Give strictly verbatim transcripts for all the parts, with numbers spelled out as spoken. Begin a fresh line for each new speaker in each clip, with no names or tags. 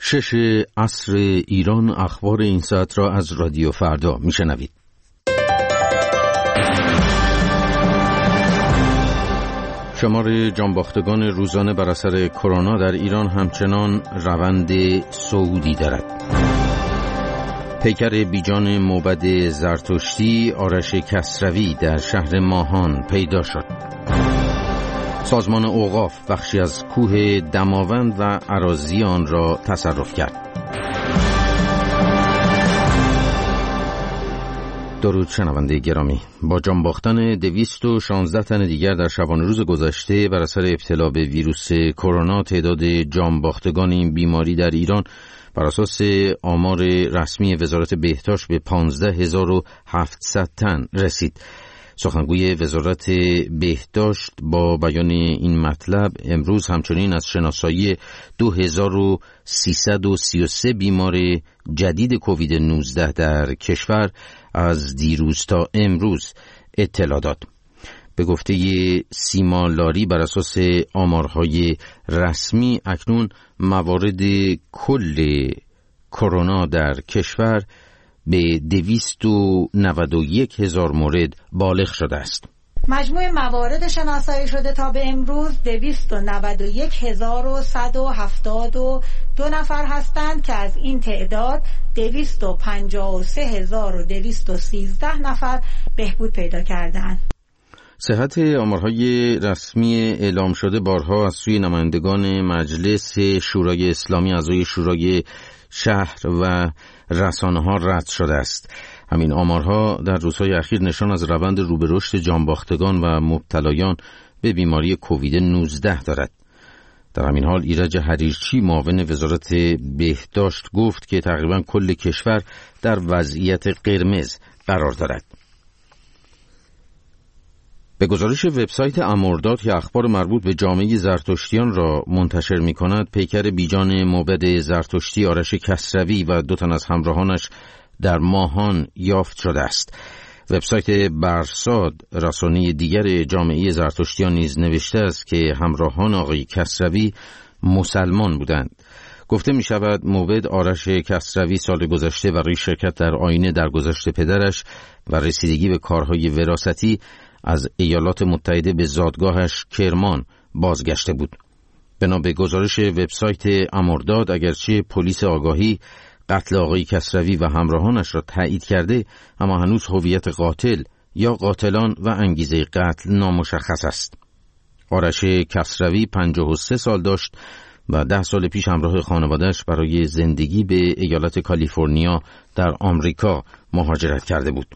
شش عصر ایران، اخبار این ساعت را از رادیو فردا میشنوید. شمار جانباختگان روزانه بر اثر کرونا در ایران همچنان روند صعودی دارد. پیکر بیجان موبد زرتشتی آرش کسروی در شهر ماهان پیدا شد. سازمان اوقاف بخشی از کوه دماوند و اراضی آن را تصرف کرد. درود شنونده گرامی، با جان باختن دویست و شانزده تن دیگر در شبانه روز گذشته بر اثر ابتلا به ویروس کرونا، تعداد جان باختگان این بیماری در ایران بر اساس آمار رسمی وزارت بهداشت به پانزده هزار و هفتصد تن رسید. سخنگوی وزارت بهداشت با بیان این مطلب امروز همچنین از شناسایی دو هزار و سیصد و سی و سه بیمار جدید کووید نوزده در کشور از دیروز تا امروز اطلاع داد. به گفته سیما لاری، بر اساس آمارهای رسمی اکنون موارد کل کرونا در کشور به دویست و نود و یک هزار مورد بالغ شده است.
مجموع موارد شناسایی شده تا به امروز دویست و نود و یک هزار و صد و هفتاد و دو نفر هستند که از این تعداد دویست و پنجاه و سه هزار و دویست و سیزده نفر بهبود پیدا کردند.
صحت آمارهای رسمی اعلام شده بارها از سوی نمایندگان مجلس شورای اسلامی، اعضای شورای شهر و رسانه‌ها رد شده است. همین آمارها در روزهای اخیر نشان از روند رو به رشد جانباختگان و مبتلایان به بیماری کووید نوزده دارد. در همین حال ایرج حریرچی، معاون وزارت بهداشت، گفت که تقریبا کل کشور در وضعیت قرمز قرار دارد. به گزارش وبسایت امرداد که اخبار مربوط به جامعه زرتشتیان را منتشر می کند، پیکر بیجان موبد زرتشتی آرش کسروی و دو تن از همراهانش در ماهان یافت شده است. وبسایت برساد، رسانه دیگر جامعه زرتشتیان، نیز نوشته است که همراهان آقای کسروی مسلمان بودند. گفته می شود موبد آرش کسروی سال گذشته برای شرکت در آیین درگذشت پدرش و رسیدگی به کارهای وراثتی از ایالات متحده به زادگاهش کرمان بازگشته بود. بنا به گزارش وبسایت امرداد، اگرچه پلیس آگاهی قتل آقای کسروی و همراهانش را تایید کرده، اما هنوز هویت قاتل یا قاتلان و انگیزه قتل نامشخص است. آرش کسروی پنجاه و سه سال داشت و ده سال پیش همراه خانواده‌اش برای زندگی به ایالت کالیفرنیا در آمریکا مهاجرت کرده بود.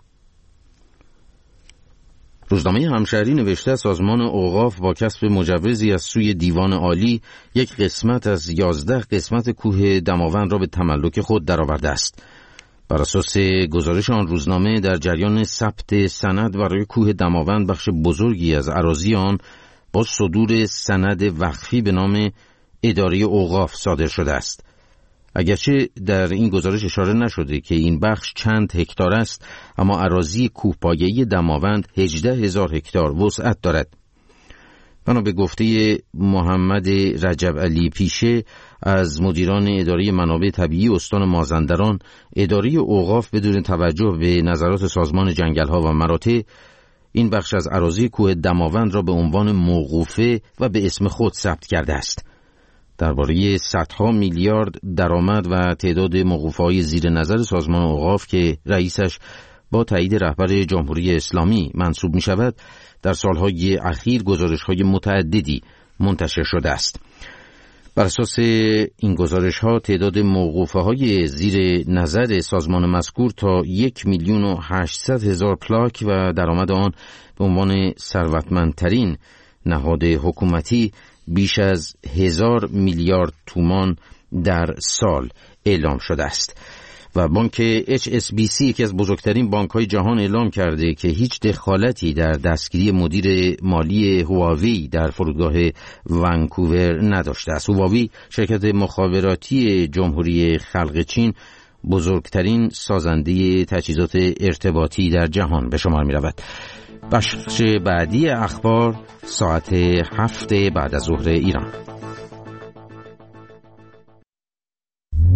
روزنامه همشهری نوشته سازمان اوقاف با کسب مجوزی از سوی دیوان عالی یک قسمت از یازده قسمت کوه دماوند را به تملک خود درآورده است. بر اساس گزارش آن روزنامه، در جریان ثبت سند برای کوه دماوند بخش بزرگی از اراضی آن با صدور سند وقفی به نام اداره اوقاف صادر شده است. اگرچه در این گزارش اشاره نشده که این بخش چند هکتار است، اما اراضی کوهپایه‌ای دماوند هجده هزار هکتار وسعت دارد. بنا به گفته محمد رجب علی پیشه از مدیران اداره منابع طبیعی استان مازندران، اداره اوقاف بدون توجه به نظرات سازمان جنگل‌ها و مراتع این بخش از اراضی کوه دماوند را به عنوان موقوفه و به اسم خود ثبت کرده است. درباره صدها میلیارد درآمد و تعداد موقوفه‌های زیر نظر سازمان اوقاف که رئیسش با تایید رهبر جمهوری اسلامی منصوب می شود، در سالهای اخیر گزارش‌های متعددی منتشر شده است. بر اساس این گزارش‌ها تعداد موقوفه‌های زیر نظر سازمان مذکور تا یک میلیون و هشتصد هزار پلاک و درآمد آن به عنوان ثروتمندترین نهاد حکومتی بیش از هزار میلیارد تومان در سال اعلام شده است. و بانک اچ اس بی سی، یکی از بزرگترین بانک‌های جهان، اعلام کرده که هیچ دخالتی در دستگیری مدیر مالی هواوی در فرودگاه ونکوور نداشته است. هواوی شرکت مخابراتی جمهوری خلق چین بزرگترین سازنده تجهیزات ارتباطی در جهان به شمار می‌رود. بخش بعدی اخبار ساعت هفت بعد از ظهر ایران.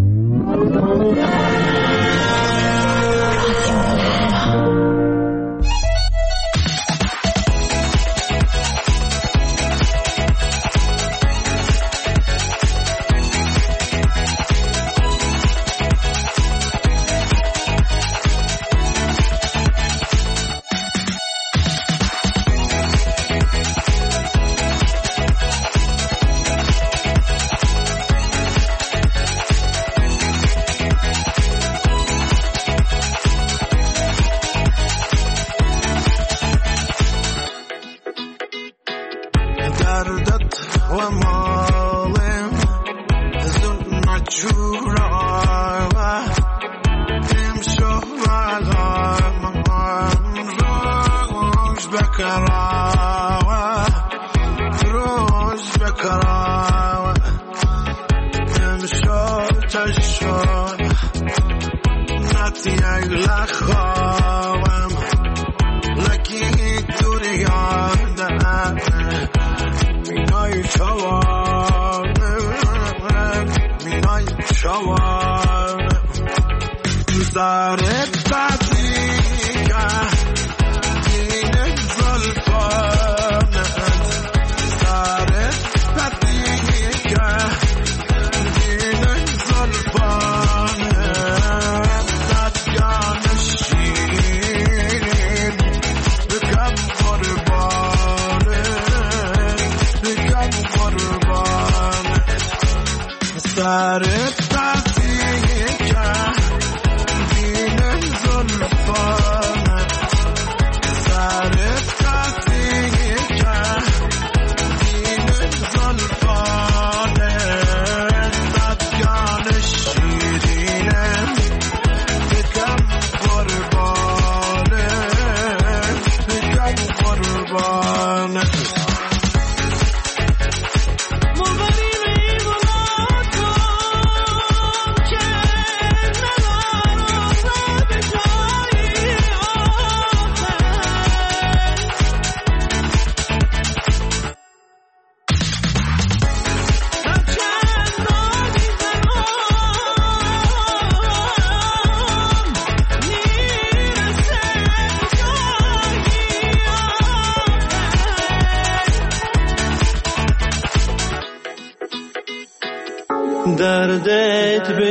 دردت به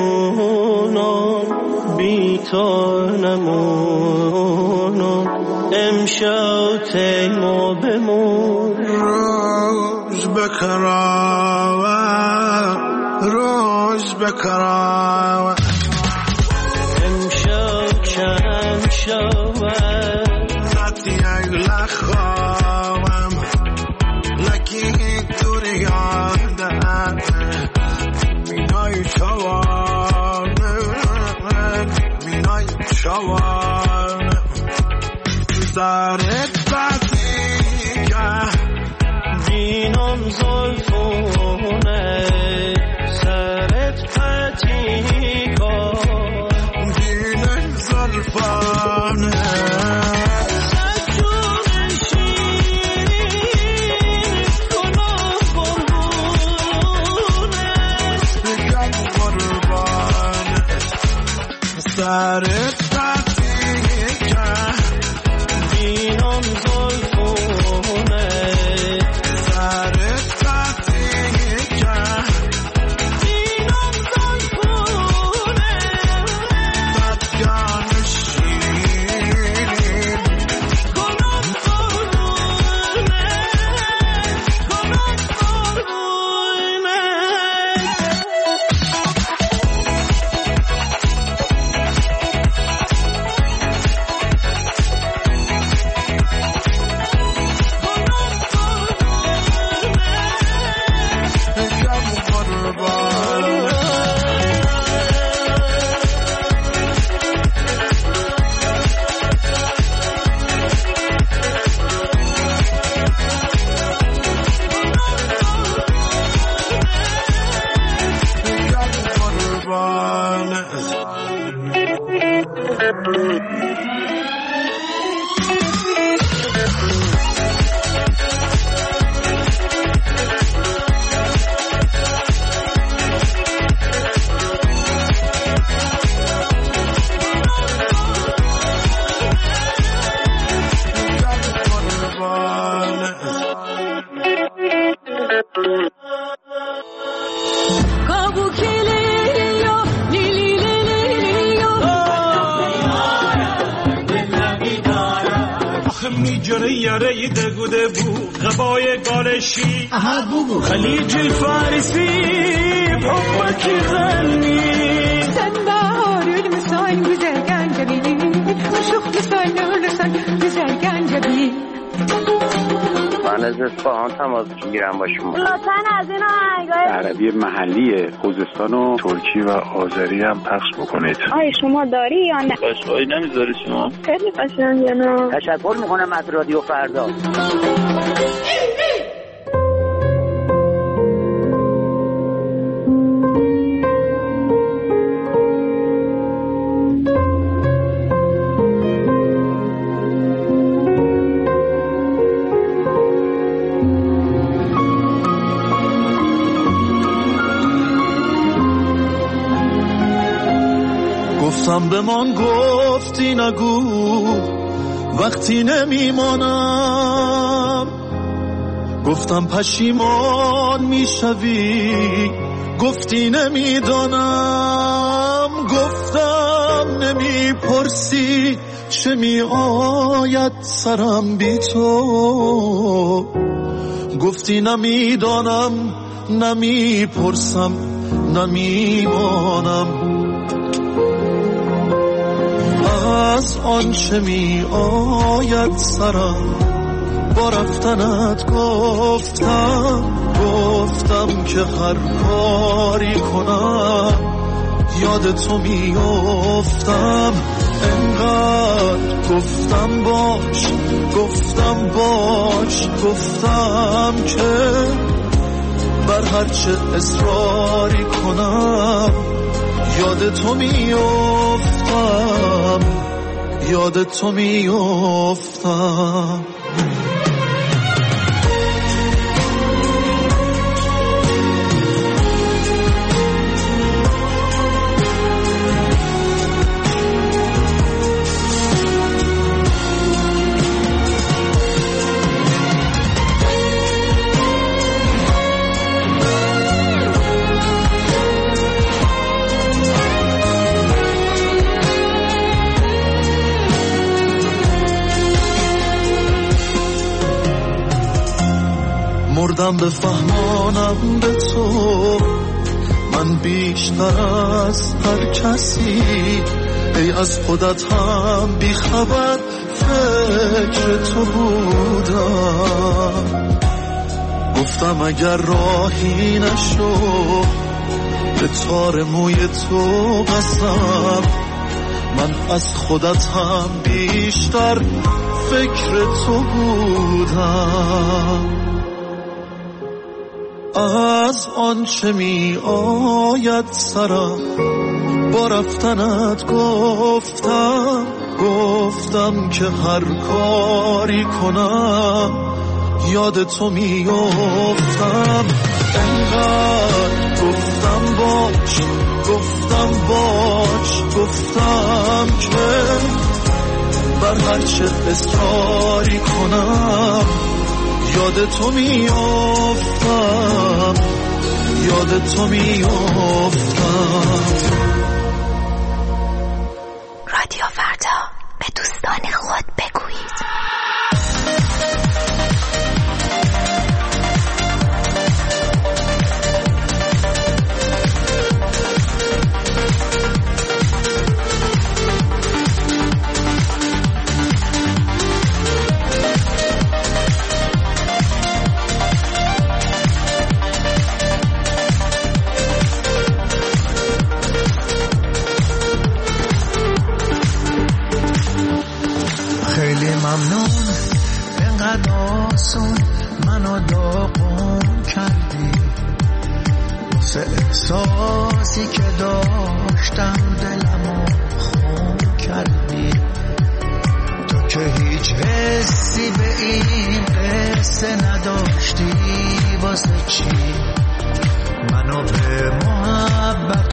جونم بی تو نمونم امشب تیما بمون
روز بکراوه روز بکراوه
امشب کم شوه
نتی اگل خوام لکی دور یاده مینای چوانه مینای چوانه زارت باتی که
دینم زلفونه سرت پتی کن
دینم زلفانه سرت باتی که
دینم زلفونه
سرت باتی که
دینم زلفونه
بدگان شیرین
کنم قربونه کنم قربونه
یاره دگوده بو غبای گالشی خلیج الفارسی بحبك يغني
سنبار المسان güzelgen جبين وشوف لسان لسان güzelgen جبين
بله از اصفهان تماس میگیرم با شما.
لطفاً از این آهنگای
عربی محلی خوزستان و ترکی و آذری هم پخش بکنید.
آیا شما داری یا نه؟
قشنگی نمیذاری شما؟
خیلی قشنگه. نه
تشکر میکنم از رادیو فردا.
گفتم به من گفتی نگو وقتی نمیمانم، گفتم پشیمان میشوی گفتی نمیدانم، گفتم نمیپرسی چه میآید سرم بی تو، گفتی نمیدانم نمیپرسم نمیمانم. از آنچه می آید سرم با رفتنت گفتم، گفتم که هر کاری کنم یاد تو می افتم. انقدر گفتم باش گفتم باش گفتم که بر هرچه اصراری کنم یاد تو می افتم یاد تو می افتم. مردم بفهمانم به تو من بیشتر از هر کسی، ای از خودت هم بیخبر فکر تو بودم. گفتم اگر راهی نشو به تار موی تو قسم، من از خودت هم بیشتر فکر تو بودم. از آنچه می آید سرم با رفتنت گفتم، گفتم که هر کاری کنم یاد تو می افتم. انقدر گفتم باش گفتم باش گفتم که بر هرچه اصراری کنم یاد تو می افتم یاد تو می افتم.
رادیو فردا، به دوستان خود بگویید.
ممنون اینقدر آسون منو داغون کردی، واسه احساسی که داشتم دلمو خون کردی. تو که هیچ حسی به این قصه نداشتی، واسه چی منو به محبت